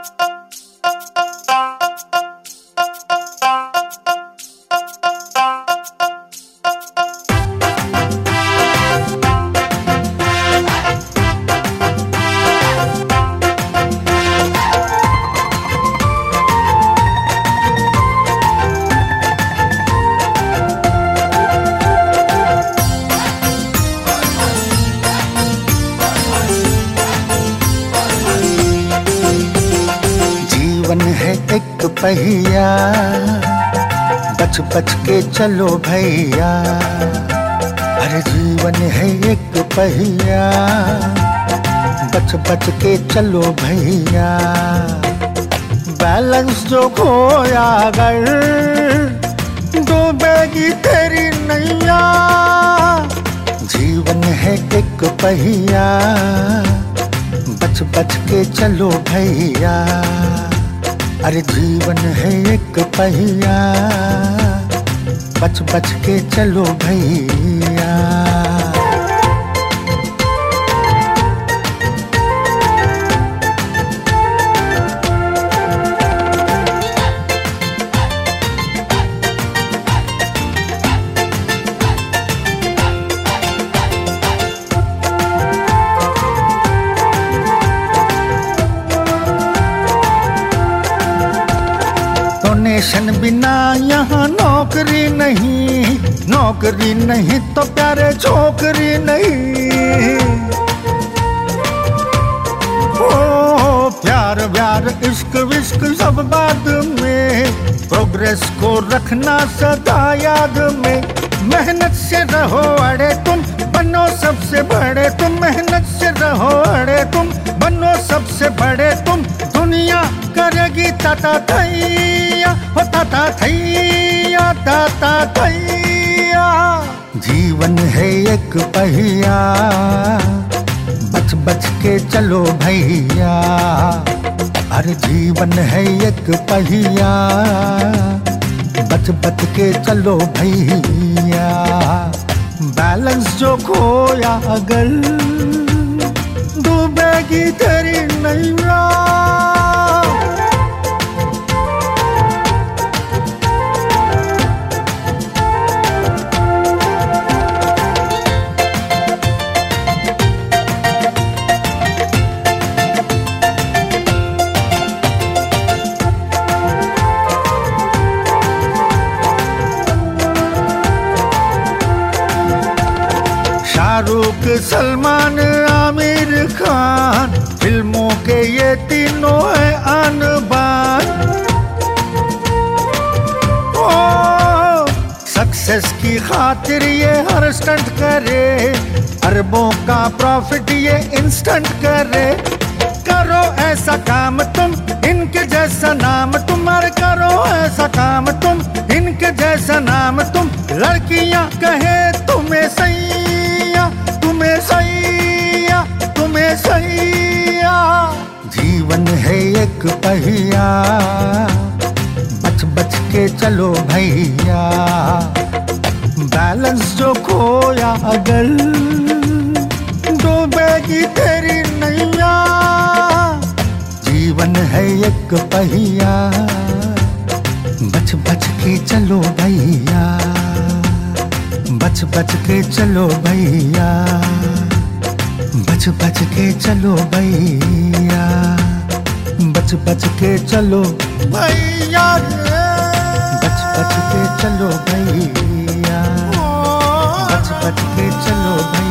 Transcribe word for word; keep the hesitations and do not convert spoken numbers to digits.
जीवन है एक पहिया, बच बच के चलो भैया। अरे जीवन है एक पहिया, बच बच के चलो भैया। बैलेंस जो खोया अगर डूबेगी तेरी नैया। जीवन है एक पहिया, बच बच के चलो भैया। अरे जीवन है एक पहिया, बच बच के चलो भैया। डोनेशन बिना यहाँ नौकरी नहीं, नौकरी नहीं तो प्यारे छोकरी नहीं। ओ प्यार व्यार इश्क विश्क सब बाद में, प्रोग्रेस को रखना सदा याद में। मेहनत से रहो अड़े तुम, बनो सबसे बड़े तुम। मेहनत से रहो अड़े तुम, बनो सबसे बड़े तुम। दुनिया करेगी ताता थैया, हो ताता थैया, ताता थैया। जीवन है एक पहिया, बच बच के चलो भैया। अरे जीवन है एक पहिया, बच बच के चलो भैया। बैलेंस जो खोया अगर डूबेगी तेरी नैया। शाहरुख, सलमान, आमिर खान, फिल्मों के ये तीनों है आन बान। ओ सक्सेस की खातिर ये हर स्टंट करे, अरबों का प्रॉफिट ये इंस्टेंट करे। करो ऐसा काम तुम, इनके जैसा नाम तुम्हारे। करो ऐसा काम तुम, इनके जैसा नाम तुम। लड़कियां कहे तुम्हें सैया, तुम्हें सैया, तुम्हें सैया। जीवन है एक पहिया, बच बच के चलो भैया। बैलेंस जो खोया अगर डूबेगी तेरी नैया। जीवन है एक पहिया, बच बच के चलो भैया। बच बच के चलो भैया, बच बच के चलो भैया। बच बच के चलो भैया, बच बच के चलो भैया। बच बच के चलो भैया।